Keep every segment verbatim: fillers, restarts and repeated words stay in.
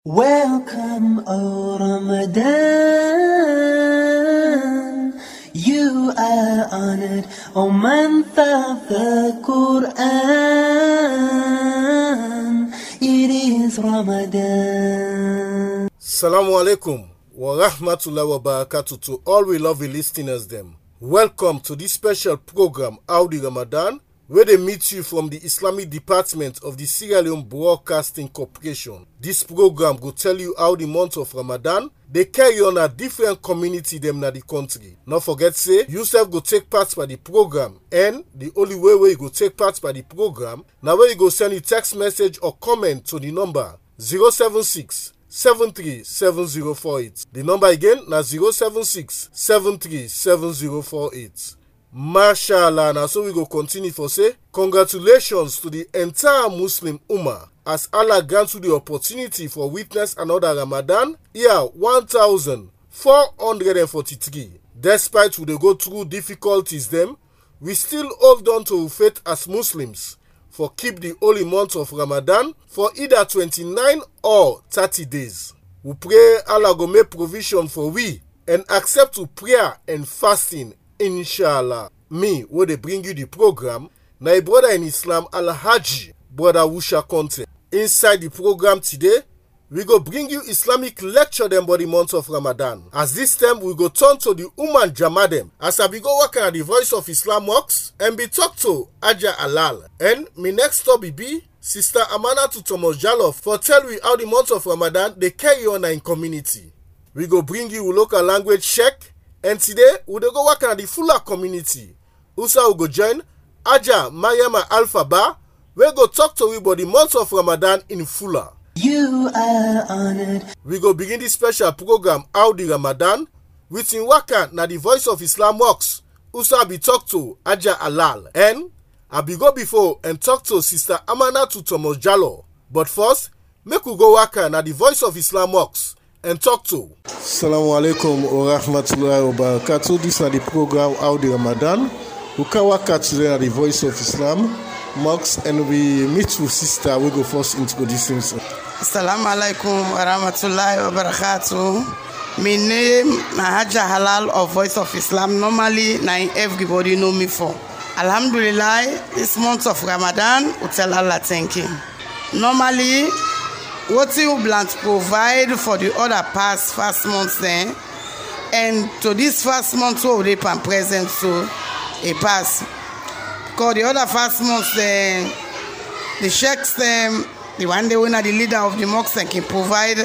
Welcome, O Ramadan. You are honored, O month of the Quran. It is Ramadan. Assalamu alaikum wa rahmatullahi wa barakatuh to all we lovely listeners them. Welcome to this special program, Audi Ramadan, where they meet you from the Islamic Department of the Sierra Leone Broadcasting Corporation. This program will tell you how the month of Ramadan they carry on a different community them na the country. Not forget say, you self go take part by the program, and the only way where you go take part by the program, now where you go send a text message or comment to the number zero seven six seven three seven zero four eight. The number again na zero seven six seven three seven zero four eight. Mashallah, now so we go continue for say, congratulations to the entire Muslim Ummah as Allah grants you the opportunity for witness another Ramadan year one thousand four hundred forty-three. Despite we dey go through difficulties them, we still hold on to faith as Muslims for keep the holy month of Ramadan for either twenty-nine or thirty days. We pray Allah go make provision for we and accept to prayer and fasting. Inshallah. Me, where they bring you the program, na a brother in Islam, Al-Haji, brother Wusha Conte. Inside the program today, we go bring you Islamic lecture them for the month of Ramadan. As this time, we go turn to the Uman Jamadem. As I be go working at the Voice of Islam Works and be talk to Aja Alal. And me next stop be, be Sister Amana to Thomas Jalof for tell we how the month of Ramadan they carry on in community. We go bring you local language check. And today, we go work at the Fuller community. Usa will go join Aja Mayama Alphaba. We go talk to you about the month of Ramadan in Fuller. You are honored. We go begin this special program, Audi Ramadan, with in waka na the Voice of Islam Works. Usa be talk to Aja Alal. And I be go before and talk to Sister Amana to Thomas Jalo. But first, make we go waka na the Voice of Islam Works and talk to. Assalamu alaikum wa rahmatullahi wa barakatuh. This is the program Audi Ramadan. We can work at the Voice of Islam Works and we meet with sister. We go first introduce himself. Assalamu alaikum wa rahmatullahi wa barakatuh. My name is Haja Halal of Voice of Islam. Normally, everybody know me for. Alhamdulillah, this month of Ramadan, we tell Allah thank you. Normally, what you plan to provide for the other past first months then, and to this first month so they can present so a pass. Because the other first months then, the sheikhs them, the one day when the leader of the mosque can provide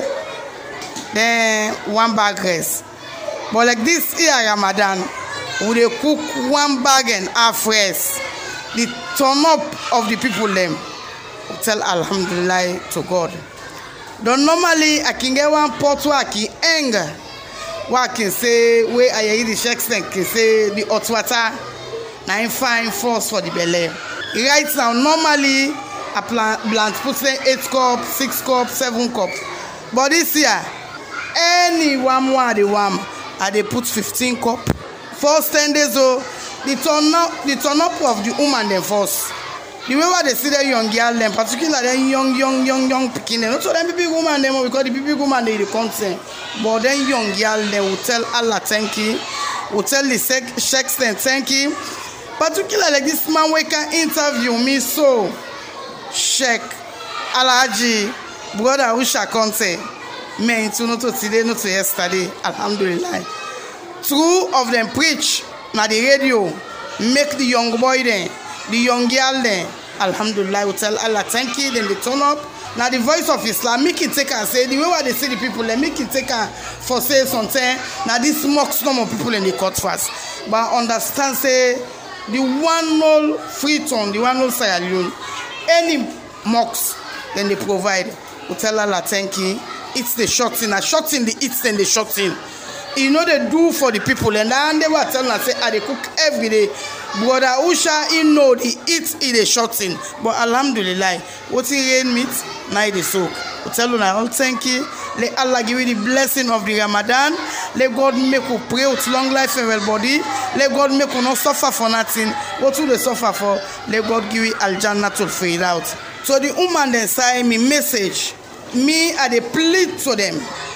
then one bag rice. But like this year Ramadan, we they cook one bag and half rice. The turn up of the people them, we tell Alhamdulillah to God. Don't normally I can get one pot where I can anger. Where I can say where I eat the sheikhs then can say the hot water nine fine force for the belly. Right now normally I plant plant put say eight cups, six cups, seven cups. But this year any one more the one I they put fifteen cups. First ten days oh the turn up the turn up of the woman then first. The way where they see the young girl them, particularly the young, young, young, young picking them. Not so them big woman them because the big woman they the consent. But then young girl them will tell Allah thank you, will tell the sheikhs them thank you. Particularly like this man we can interview me so Sheikh Alhaji brother Usha Conte. Me into not to today, not to yesterday. Alhamdulillah. Two of them preach na the radio, make the young boy then. The young girl then, Alhamdulillah, will tell Allah thank you, then they turn up. Now the Voice of Islam, make it take and say, the way where they see the people, they make it take and for say something. Now this mocks no more people in the court fast. But understand, say, the one all free tone, the one all Sierra Leone, any mocks, then they provide. Will tell Allah thank you. It's the short in, a short in the eats, then the short in. You know they do for the people, and then they were telling us, say, ah, they cook every day. Brother Usha, he know he eats in a short thing. But Alhamdulillah, what he rain meat, now he soak. We tell you now, thank you. Let Allah give you the blessing of the Ramadan. Let God make you pray with long life and well body. Let God make you not suffer for nothing. What will they suffer for? Let God give you Al Jannah to fade out. So the woman then say me message me I dey plead to them.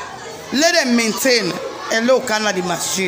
Let them maintain a low kana the masjid.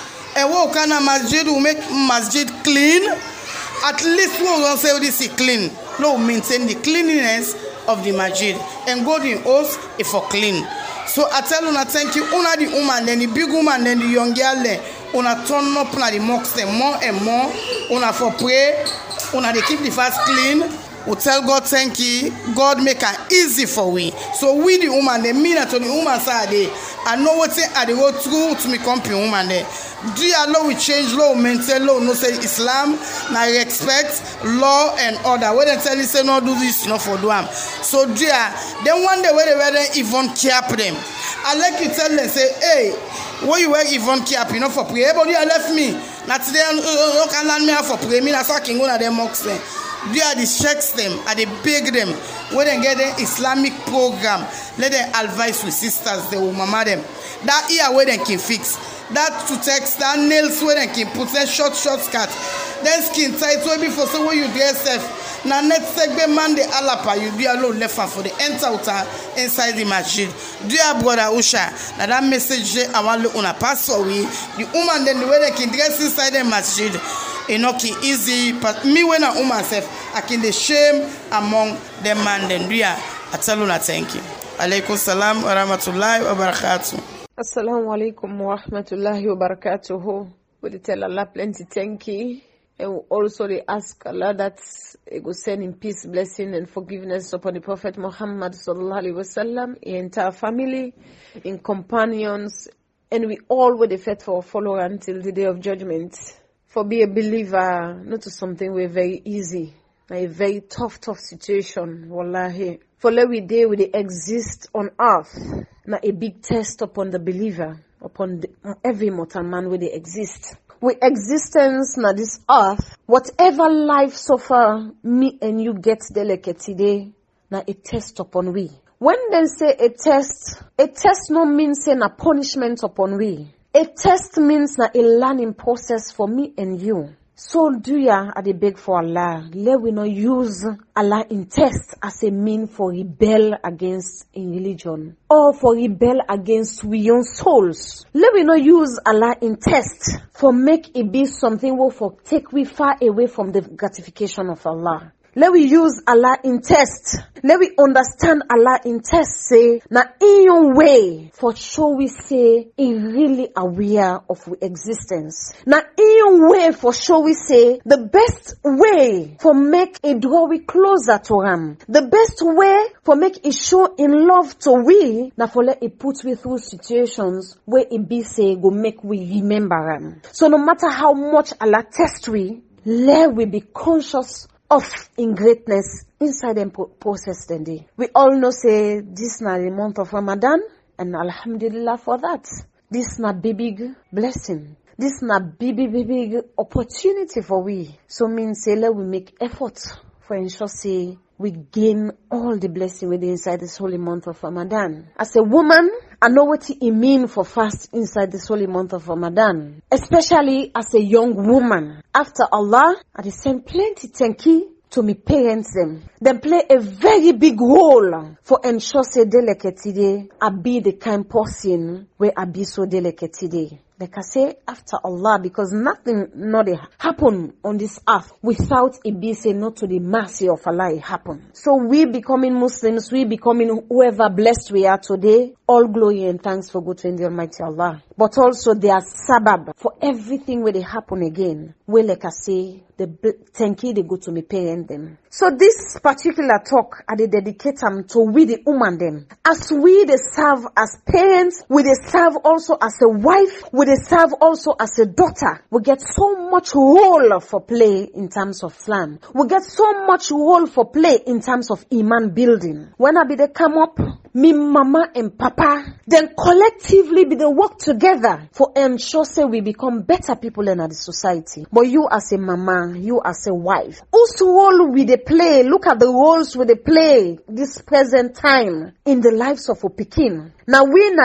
A low kana masjid will make masjid clean. At least we will say this is clean. No, maintain the cleanliness of the masjid. And God in us is for clean. So I tell you, thank you. Una the woman, then the big woman, then the young girl, una turn up na the mosque more and more. Una for pray. Una they keep the fast clean. We tell God thank you. God make it easy for we. So we the woman, they mean to the woman side. I know what say I dey go through to me company woman there. Dear law we change law, maintain law, no say Islam, na respect law and order. When they tell you say no do this, no for do am. So dear, then one day when they were there, even cap them. I like you tell them say, hey, where you wear even cap, you know for pray. Everybody I left me. Now today you can land me for pray. Me na so I can go na them mocks them. They are the checks them, are they beg them. When they get an Islamic program, let them advise with sisters, they will mama them. That ear where they can fix. That to text, that nails where they can put that short, short skirt. Then skin tight, so before so when you dress self. Now next segment man the alapa, you be alone left for the enter inside the masjid. Dear brother Usha, now that message I want to look on a pass away. The woman then the way they can dress inside the masjid. You know, easy, but me when I own myself, I can the shame among them man then we are. I tell you, thank you. Alaikum salam wa rahmatullahi wa barakatuh. Assalamu alaikum wa rahmatullahi wa barakatuh. We tell Allah plenty thank you. And also they ask Allah that He will send in peace, blessing and forgiveness upon the Prophet Muhammad sallallahu alaihi wasallam, his entire family, in companions, and we all will be faithful follower until the day of judgment. For be a believer, not to something we're very easy, a very tough, tough situation, wallahi. For let we day we exist on earth, not a big test upon the believer, upon the, every mortal man where they exist. With existence na this earth, whatever life so far, me and you get delicate today, na a test upon we. When they say a test, a test no means say na punishment upon we. A test means na a learning process for me and you. So do ya I dey beg for Allah. Let we not use Allah in test as a mean for rebel against in religion. Or for rebel against we own souls. Let we not use Allah in test for make it be something will for take we far away from the gratification of Allah. Let we use Allah in test. Let we understand Allah in test. Say, na in your way, for sure we say, he really aware of we existence. Na in your way, for sure we say, the best way for make a draw we closer to Him. The best way for make it show in love to we, na for let it put we through situations where it be say, go make we remember Him. So no matter how much Allah test we, let we be conscious of in greatness inside the process then day. We all know say this na the month of Ramadan and alhamdulillah for that. This na big big blessing. This na big big big opportunity for we. So means say let we make effort for ensure say we gain all the blessing within inside this holy month of Ramadan. As a woman, I know what it mean for fast inside this holy month of Ramadan. Especially as a young woman. After Allah, I send plenty thank you to me parents them. They play a very big role for ensure say delicate today. I be the kind person where I be so delicate today. Like I say, after Allah, because nothing not happen on this earth without it be say not to the mercy of Allah it happen. So we becoming Muslims, we becoming whoever blessed we are today, all glory and thanks for good to the Almighty Allah. But also they are sabab for everything where they happen again. Well, like I say, the thank you they go to me parent them. So this particular talk, I they dedicate them to we the woman them. As we they serve as parents, we they serve also as a wife, we they serve also as a daughter. We get so much role for play in terms of Islam. We get so much role for play in terms of iman building. When I be they come up, me mama and papa, then collectively be they work together for ensure say we become better people in the society. But you as a mama, you as a wife, whose role we they play? Look at the roles we they play this present time in the lives of a pikin. Now we na the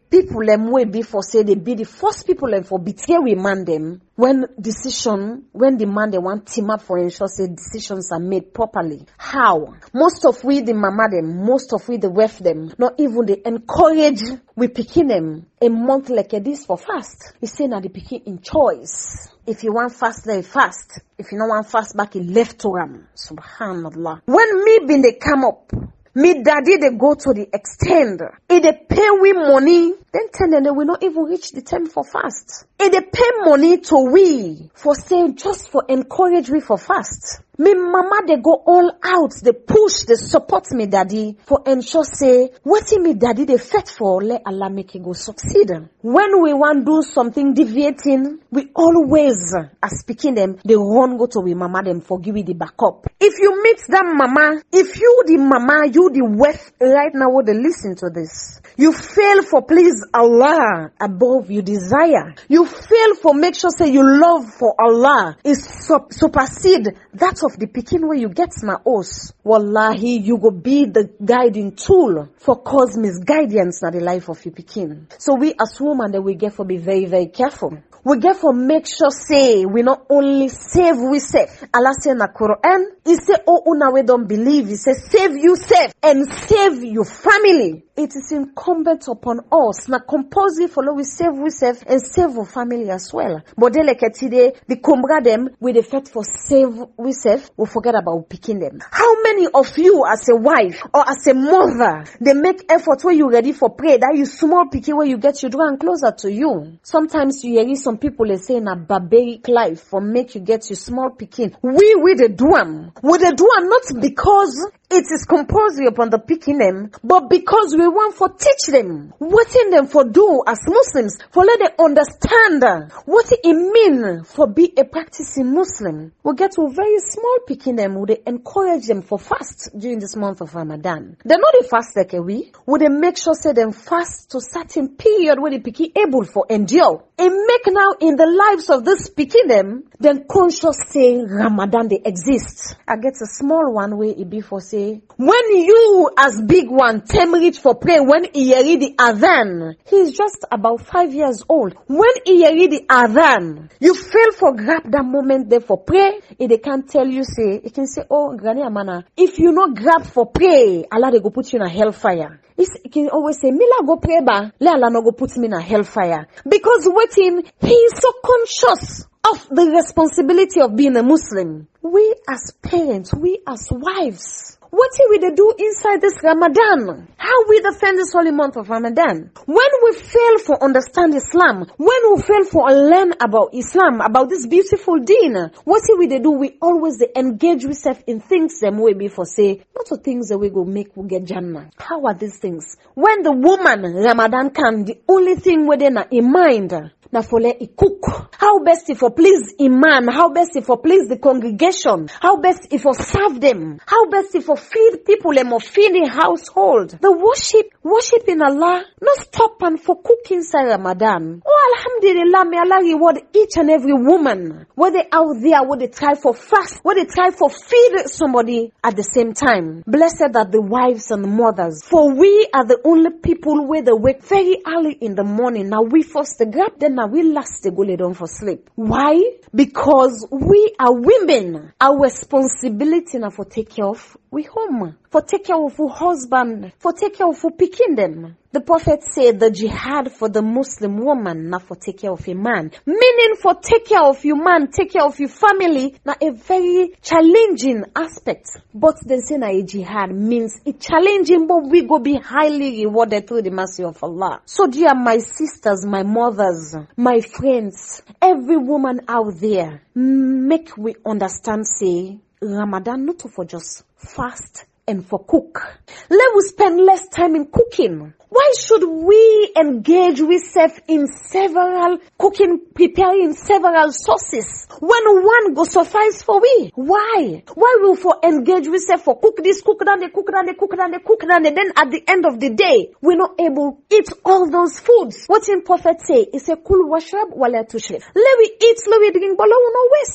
people them way before say they be the first people them for betray we man them when decision when the man they want team up for ensure say decisions are made properly. How? Most of we the mama them, most of we the wife them, not even they encourage we picking them a month like this for fast. He say now the picking in choice. If you want fast, let fast. If you don't want fast, back he left to him. Subhanallah. When me been they come up, me daddy they go to the extent. If they pay we money, then tell them they will not even reach the time for fast. If they pay money to we for say just for encourage we for fast. Me mama they go all out, they push, they support me daddy for ensure say what me daddy they fight for let Allah make it go succeed. When we want do something deviating, we always as speaking them they run go to we mama them for give you the backup. If you meet that mama, if you the mama, you the wife right now would listen to this. You fail for please Allah above you desire. You fail for make sure say you love for Allah is sup- supersede that of the picking where you get my oath. Wallahi, you go be the guiding tool for cause misguidance na the life of your picking. So we as women that we get for be very, very careful. We get for make sure say we not only save we save. Allah say in the Quran, He say, oh, una we don't believe. He say, save you save and save your family. It is incumbent upon us. Na compulsory follow we save we save and save our family as well. But they like today, the combra them with the fact for save we save, we forget about picking them. How many of you as a wife or as a mother, they make effort when you ready for prayer, that you small picking where you get your children closer to you. Sometimes you hear some people they say in a barbaric life for make you get your small picking. We with the do am. We the do am not because it is compulsory upon the picking them, but because we want for teach them, what in them for do as Muslims, for let them understand what it mean for be a practicing Muslim. We get to very small picking them, would they encourage them for fast during this month of Ramadan. They're not a fast like a we, would they make sure say them fast to certain period where they picking able for endure. And make now in the lives of this picking them, then conscious say Ramadan they exist. I get a small one way it be for say, when you as big one tem reach for prayer, when he hear the adhan, he's just about five years old. When he hear the adhan, you fail for grab that moment there for prayer. If they can't tell you say, he can say, oh granny amana, if you not grab for prayer, Allah they go put you in a hellfire. He can always say, Mila go pray ba, let Allah no go put me in a hellfire. Because waiting, he is so conscious of the responsibility of being a Muslim. We as parents, we as wives, what will they do inside this Ramadan? How we defend this holy month of Ramadan? When we fail for understand Islam, when we fail for learn about Islam, about this beautiful deen, what will they do? We always they engage ourselves in things them way before say, not of things that we go make we get Jannah. How are these things? When the woman Ramadan can, the only thing within in mind, na for let it cook. How best if for please Imam? How best if for please the congregation? How best if for serve them? How best if for feed people and more feed the household? The worship, worshiping Allah, not stop and for cooking inside Ramadan. Oh, alhamdulillah, may Allah reward each and every woman. Whether out there, where they try for fast, where they try for feed somebody at the same time. Blessed are the wives and the mothers. For we are the only people where they wake very early in the morning. Now we first grab them. Now we last they go lay down for sleep. Why? Because we are women. Our responsibility now for take care of we home, for take care of our husband, for take care of our picking them. The Prophet said the jihad for the Muslim woman, not for take care of a man. Meaning for take care of your man, take care of your family, now a very challenging aspect. But then say na a jihad means it's challenging, but we go be highly rewarded through the mercy of Allah. So dear my sisters, my mothers, my friends, every woman out there, make we understand say, Ramadan not for just fast and for cook. Let us spend less time in cooking. Why should we engage ourselves in several cooking, preparing several sauces when one go suffice for we? Why? Why will for engage ourselves for cook this, cook that, they cook that, they cook that, they cook that, and then at the end of the day, we're not able to eat all those foods. What in Prophet say? He say, kul washrab wala tushrif. Let we eat, let we drink, but let we not waste.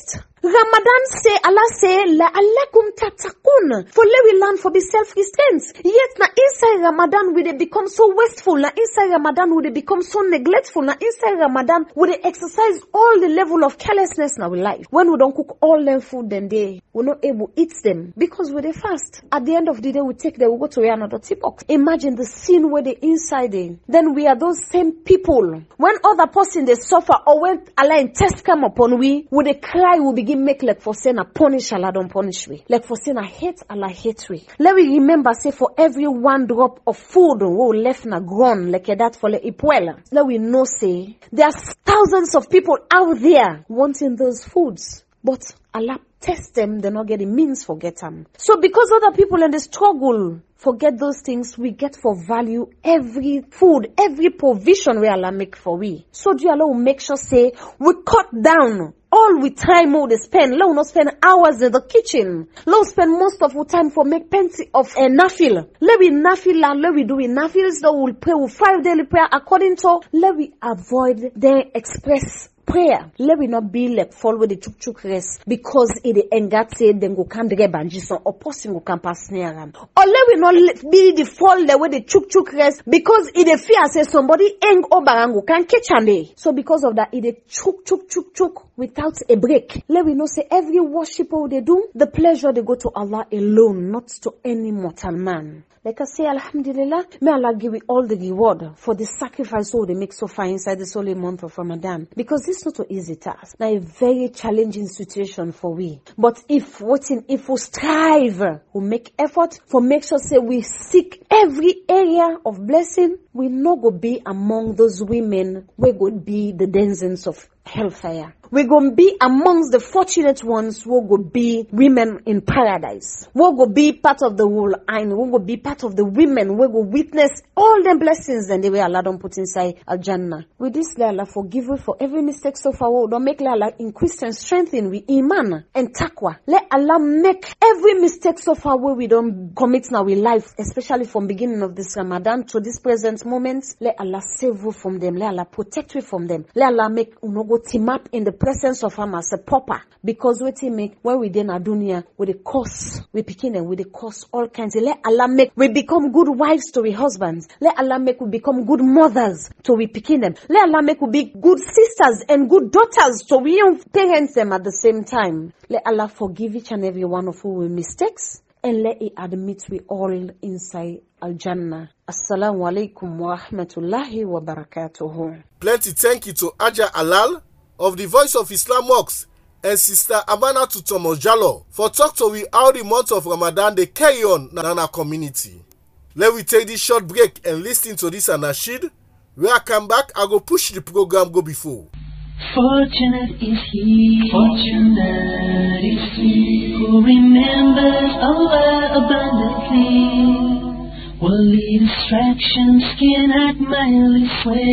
Ramadan say, Allah say, la'allakum tattaqun. For let we learn for be self-restraint. Yet na inside Ramadan we they become so wasteful. Na inside Ramadan we they become so neglectful. Na inside Ramadan we they exercise all the level of carelessness in our life. When we don't cook all them food then day, we're not able to eat them because we they fast. At the end of the day we take them, we go to another tip box. Imagine the scene where they inside them. Then we are those same people. When other person they suffer or when Allah in test come upon we, we they cry, we begin make like for saying a punish Allah don't punish we. Like for saying a hate Allah hate we. Let me remember say for every one drop of food we left na ground like that for the ipwela. Let we know say there's thousands of people out there wanting those foods. But Allah test them, they not get the means for get them. So because other people in the struggle forget those things, we get for value every food, every provision we Allah make for we. So do Allah will make sure say we cut down all we time we spend. Let we not spend hours in the kitchen. Let we spend most of our time for make plenty of a nafil. Let we nafil and let we do it nafils. So we'll pray with five daily prayer according to. Let we avoid the express prayer. Let we not be like fall with the chuk chuk rest because it engate then go can dege banjison or person go can pass near them. Or let we not be the fall the way the chuk chuk rest because it fear say somebody eng obarango can catch ande. So because of that it chuk chuk chuk chuk without a break. Let we know say every worshipper they do the pleasure they go to Allah alone, not to any mortal man. Like I say, Alhamdulillah, may Allah give you all the reward for the sacrifice all they make so far inside this holy month of Ramadan. Because this is not an easy task. Now a very challenging situation for we. But if what in if we strive, we make effort for make sure say we seek every area of blessing, we no go be among those women we go be the denizens of hellfire. We're going to be amongst the fortunate ones who will be women in paradise. We will be part of the whole ain. We will be part of the women. We will witness all the blessings and the way Allah don't put inside Al-Jannah. With this, let Allah forgive us for every mistake so far. Don't make Allah increase and strengthen with iman and taqwa. Let Allah make every mistake so far where we don't commit in our life, especially from beginning of this Ramadan to this present moment. Let Allah save you from them. Let Allah protect you from them. Let Allah make unogo team up in the presence of Him as a proper. Because what He make when we in our dunya with the curse, we begin and with the curse all kinds. Let Allah make we become good wives to we husbands. Let Allah make we become good mothers to we picking them. Let Allah make we be good sisters and good daughters to we young parents them at the same time. Let Allah forgive each and every one of our mistakes and let He admit we all inside Al-Jannah. Assalamu alaikum wa rahmatullahi wa barakatuhu. Plenty thank you to Aja Alal of the Voice of Islam Mosque and Sister Amana to Thomas Jallo for talk to we how the month of Ramadan they carry on in our community. Let we take this short break and listen to this anashid. When I come back, I go push the program go before. Fortunate is he, fortunate is he who remembers Allah abundantly. Worldly distractions cannot mildly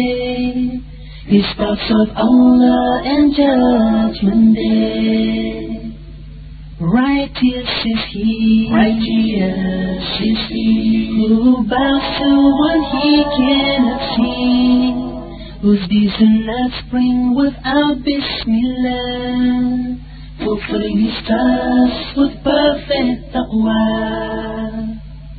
sway his thoughts of Allah and Judgment Day. Righteous is he, righteous is he who bows to what he cannot see, whose deeds do not spring without Bismillah, fulfilling his task with perfect taqwa.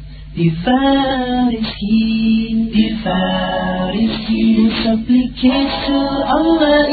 Devout is he, devout is he who supplicates to Allah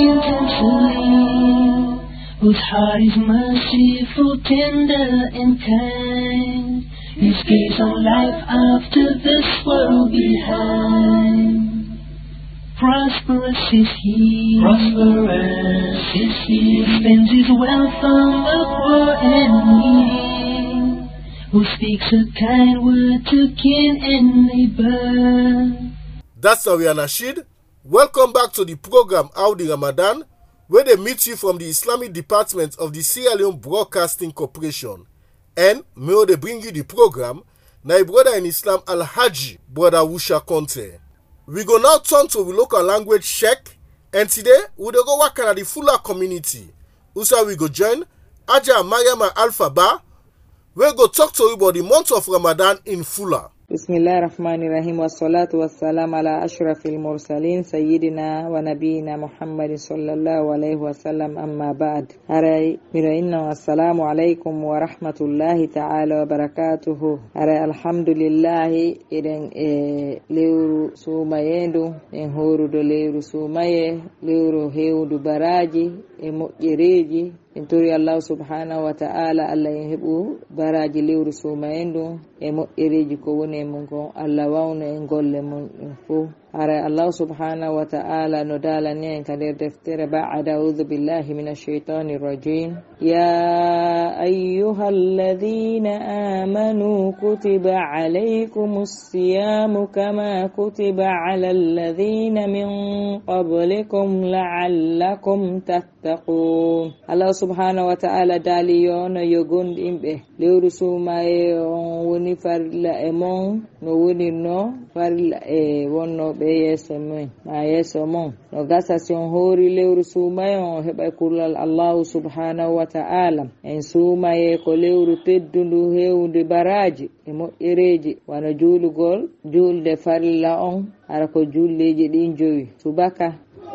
intensely, whose heart is merciful, tender and kind, his gaze on life after this world behind. Prosperous is he, prosperous is he who spends his wealth on the poor and needy, who speaks a kind word to kin and neighbor. That's Awi Anashid. Welcome back to the program Audi Ramadan, where they meet you from the Islamic Department of the Sierra Leone Broadcasting Corporation. And may they bring you the program, my brother in Islam Al-Haji, Brother Wusha Conte. We go now turn to the local language check, and today we go work at the Fula community. Also we go join Aja Mariama Alpha Ba. We go talk to you about the month of Ramadan in Fula. Bismillahir Rahmanir Rahim, wassalatu wassalamu ala ashrafil mursalin sayyidina wa nabiyina Muhammad sallallahu alaihi wasallam, amma ba'd. Harai miro inna assalamu alaikum wa rahmatullahi ta'ala wa barakatuhu. Harai alhamdulillah idan e lewru sumayendu en horudo lewru sumaye lewru hewdu baraji e moƴƴereji en tori Allah subhanahu wa ta'ala Allah en heɓu baraji lewru sumayendu e moƴƴereji ko woni mun ko Allah wawno en golle mun fu. Ara Allah subhanahu wa ta'ala no dalani en kader deftere ba'da a'udhu billahi minash shaitanir rajim. Ya ayyuhalladhina amanu kutiba alaykumus siyamu kama kutiba alal ladhina min qablikum la'allakum tattaqun. Allah subhanahu wa ta'ala dali yono yogondi imbe lewru sumaye on woni farilla e mon no woni no farilla e wonno be yeso men ma yeso mon no gasa si on hori lewru sumaye on heɓa kullal Allah subhanahu wa ta'ala en sumaye ko lewru teddundu hewde baraji e moƴƴereji wana juulugol julde farilla on ara ko julleji ɗin jowi subaka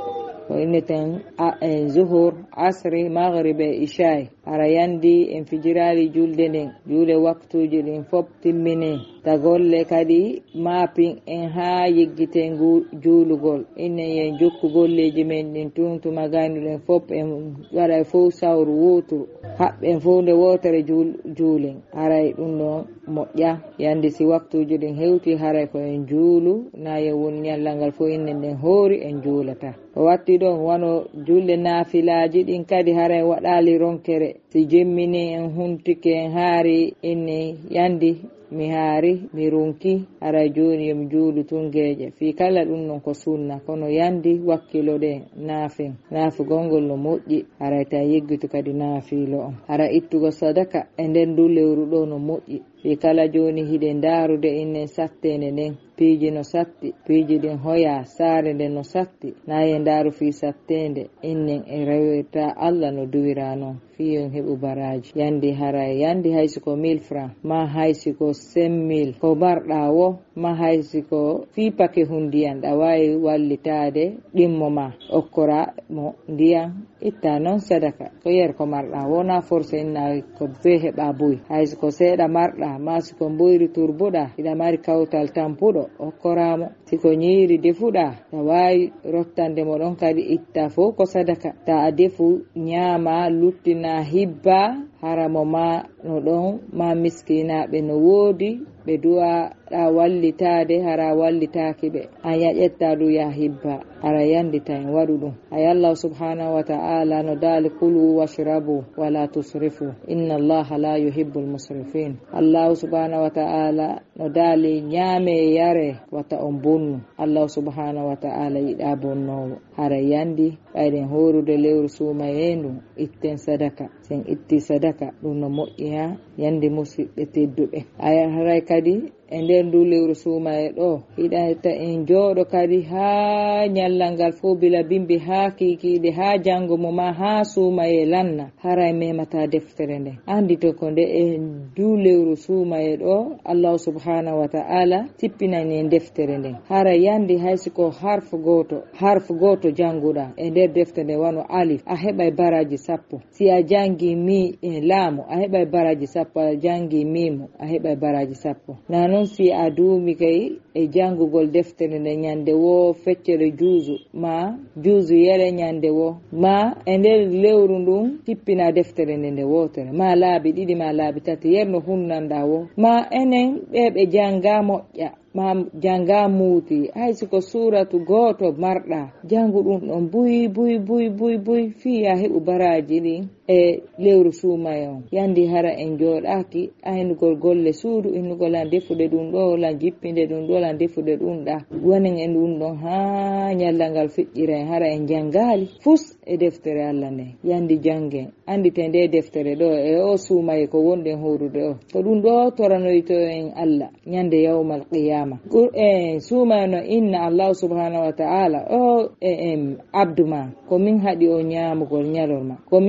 ko inneten en zuhur asri maghribe isha'i ara yandi en fijirali julde nden juule waktuji ɗin fop timmine tagolle kadi mapping en ha yeggitengu juulugol innen yen jokku golleji men ɗin tuntuma ganuɗen fop en waɗa fof sawru woturu haɓɓen fof nde wotere juulen aray ɗum ɗon moƴƴa yandi si waktuji ɗin hewti haray ko en juulu na yen woni ñallal ngal fof innen nden hoori en juulata o watti ɗon wano julde naafilaji ɗin kadi haray waɗali ronkere si jemmini en huntike en haari inni yandi mi haari mi runki ara joni yomi juulu tungeje fi kala ɗum non ko sunna kono yandi wakkilo ɗe naafen naafugol ngol no moƴƴi ara ta yeggitu kadi naafilo on ara ittugo sadaka e nden du lewru ɗo no moƴƴi fi kala joni hiɗe ndaarude innen sattene nden piiji no satti piiji ɗin hoya saare nde no satti naye ndaaru fi sattende innen e reweta Allah no duwira noon fi en heɓu baraji yandi hara yandi haysi ko mille francs ma haysi ko cinq mille ko marɗa wo ma haysi ko fi pake hundiyan ɗa wawi wallitade ɗimmo ma okkora mo ndiyan itta noon sadaka ko yer ko marɗa wona forcé inna ko be heɓa boyi haysi ko seeɗa marɗa ma siko mboyri turbuɗa iɗa mari kawtal tampuɗo okkoramo siko ñiiri defuɗa ta wawi rottande mo ɗon kadi itta fof ko sadaka ta a defu ñaama luttina hibba haramo ma no ɗon ma miskinaɓe no woodi ɓe duwa ɗa wallitade hara wallitaki ɓe an yaƴetta ɗum ya hibba ara yandita en waɗu ɗum ay Allah subhanahu wa ta'ala no dali kulu washrabu wala tusrifu inna allaha la yuhibbul musrifin. Allah subhanahu wa ta'ala no dali ñaame yare wata on bonnu Allah subhanahu wa ta'ala yiɗa bonnowo hara yandi ɓayɗen horude lewru sumayendu itten sadaka sen itti sadaka ɗum no moƴƴi yandi musidɓe tedduɓe aya haray kadi e nder ndu lewru sumaye ɗo hiɗata en jooɗo kadi ha ñallal ngal fof bila bimbi ha kikiɗe ha janngo mo ma ha sumaye lanna haray memata deftere nde andi to ko nde e ndu lewru sumaye ɗo Allah subhanahu wa ta'ala tippinani en deftere nden haray yandi haysi ko harfu goto harfu goto jannguɗa e nder deftere nde wano alif a heɓay baraji sappo si a jangi mi e laamu a heɓay baraji sappo a jangi mimo a heɓay baraji sappo nanon si a duumi kay e jangugol deftere nde ñande wo feccere juusu ma juusu yere ñande wo ma e nder lewru ndun tippina deftere nde nde wotere ma laabi ɗiɗi ma laabi tati yerno hunnanda wo ma enen ɓeɓe janga moƴƴa ma janga muuti haysi ko suratu goto marɗa jangu ɗum ɗon buy buy buy buy buy fiya heɓu baraji ɗin e lewru sumaye on yandi hara en jooɗaki aynugol golle suudu innugol lan defude ɗum ɗo lan jippinde ɗum ɗo lan defude ɗum ɗa wonen en ɗum ɗon ha ñallal ngal feƴƴira en hara en jangali fus e deftere Allah nde yandi jangen andite nde deftere ɗo e o sumaye ko wonɗen horude o ko ɗum ɗo toranoyto en Allah ñande yawmal qiyama e sumaye no inna Allah subhanahu wa ta'ala o e em abduma komin haɗi o ñamugol ñalorma komin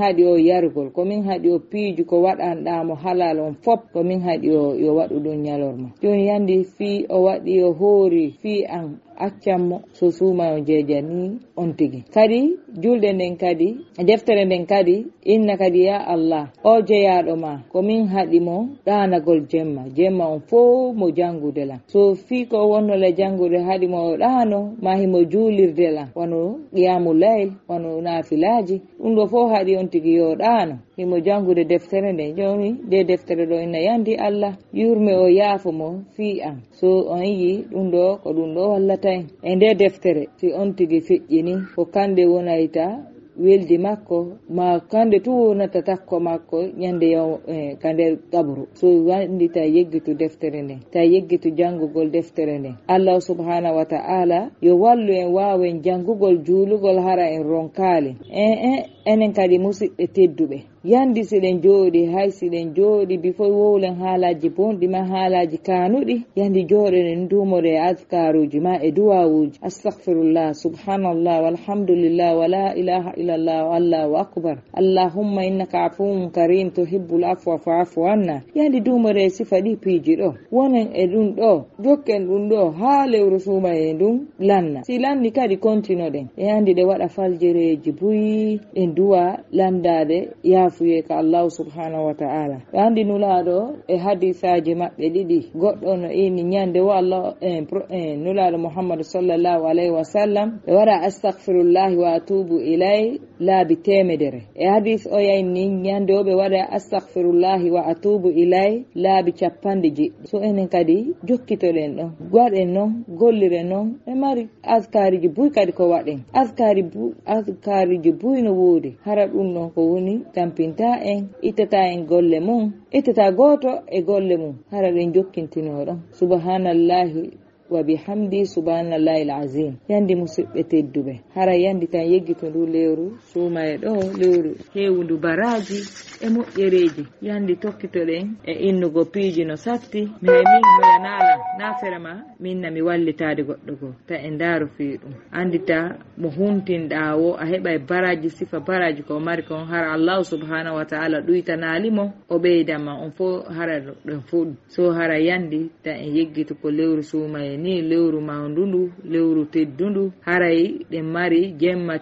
haɗi o yargol komin haɗi o piiju ko waɗanɗamo halal on fop komin haɗi o yo waɗu ɗum ñalorma joni yandi fi o waɗi o hoori fi an accammo so suuma o jejani on tigi kadi julde nden kadi deftere nden kadi inna kadi ya Allah o jeyaɗo ma komin haɗimo ɗanagol jemma jemma on fo mo jangude la so fi ko wonnole jangude haɗimo o ɗano ma himo juulirde la wano qiyamu layl wano nafilaji ɗum ɗo fo haɗi on tigi yo ɗano himo jangude deftere nde joni de deftere ɗo inna yandi Allah yurme o yaafomo fi an so on yi ɗum ɗo ko ɗum ɗo wallata en e nde deftere si on tigi feƴƴini ko kande wonayta weldi makko ma kande tu wonata takko makko ñande yaw eh, kande kabru so wandi ta yeggitu deftere nde ta yeggitu jangugol deftere nde Allah subhanahu wa ta'ala yo wallu en wawen jangugol juulugol hara en ronkali eh eh enen kadi musidɓe tedduɓe yandi siɗen jooɗi hay siɗen jooɗi bifo wowlen haalaji bonɗi ma haalaji kanuɗi yandi jooɗenen dumore azkaruji ma e duwawuji astaghfirullah subhanallah walhamdulillah wala ilaha illallah wallahu akbar allahumma innaka afuwun karim tuhibbul afwa fa'fu anna yandi dumore sifa ɗi piiji ɗo wonen e ɗum ɗo jokken ɗum ɗo ha lewru suuma e ɗum lanna si lanni kadi kontinoɗen e yandi ɗe waɗa faljereji buyi ɗen duwa landade ya fuye ka Allah subhanahu wa ta'ala andi nulaɗo e hadisaji mabɓe ɗiɗi goɗɗo no ini nyande wa Allah en eh, nulaɗo Muhammad sallallahu alaihi wasallam e wara astaghfirullah wa atubu ilay laabi temedere e hadis o yayni nyande o ɓe waɗa astaghfirullah wa atubu ilay laabi cappande jiɗɗi so enen kadi jokkitoɗen ɗon gwaɗen noon golliren noon e mari azkariji buy kadi ko waɗen azkari bu azkariji buy no woodi hara ɗum ɗon ko woni tampinta en ittata en golle mum ittata goto e golle mum hara ɗen jokkintinoɗon subhanallahi wa bihamdi subhanallahi alazim yandi musidɓe tedduɓe hara yandi tan yeggito ndu lewru suuma e ɗo lewru hewndu baraji e moƴƴereji yandi tokkitoɗen e innugo piiji no satti mi hay min hoyanala nafere ma minna mi wallitade goɗɗo go ta e ndaaro fi ɗum andita mo huntinɗa o a heɓa e baraji sifa baraji ko mari kon hara Allah subhanahu wa ta'ala ɗuytanalimo o ɓeydama on fo hara ɗon fo so hara yandi ta en yeggito ko lewru suuma e ni lewru mawndundu lewru teddundu haray ɗen mari jemma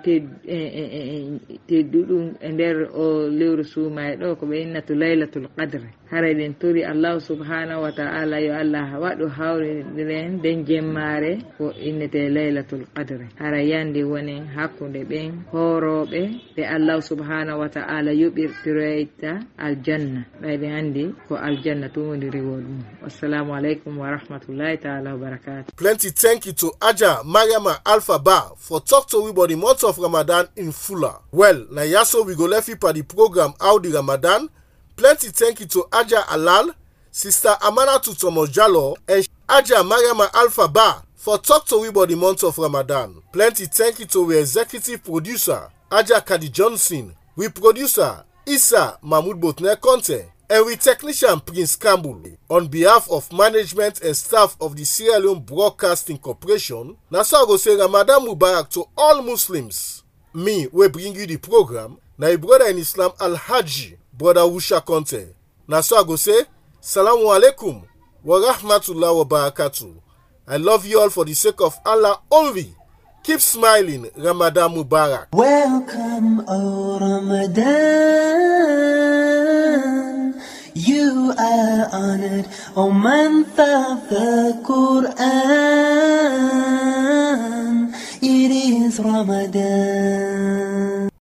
tedduɗum e nder o lewru suuma e ɗo ko ɓe innatu laylatul qadre haray ɗen tori Allah subhanahu wa ta'ala yo Allah waɗu hawriren den jemmare ko innete laylatul qadre hara yande woni hakkunde ɓen horoɓe ɓe Allah subhanahu wa ta'ala yoɓirtiroyta aljanna ɓayde handi ko aljanna to woni rewol mum. Wassalamu alaikum wa rahmatullahi ta'ala wa barakatuh. Plenty thank you to Aja Mariama Alpha Ba for talk to we about the month of Ramadan in Fula. Well, na yaso we go left you for the program Audi Ramadan. Plenty thank you to Aja Alal, Sister Amanatu Thomas Jallo, and Aja Mariama Alpha Ba for talk to we about the month of Ramadan. Plenty thank you to we executive producer Aja Kadi Johnson, we producer Issa Mahmoud Botner Conte, and we technician Prince Campbell. On behalf of management and staff of the Sierra Leone Broadcasting Corporation, Nasa go say Ramadan Mubarak to all Muslims. Me, we bring you the program, na your brother in Islam Al-Haji, Brother Wusha Conte. Nasa go say, Salamu alaikum wa rahmatullahi wa barakatuh. I love you all for the sake of Allah only. Keep smiling, Ramadan Mubarak. Welcome, O Ramadan. You are honored, O month of the Quran. It is Ramadan.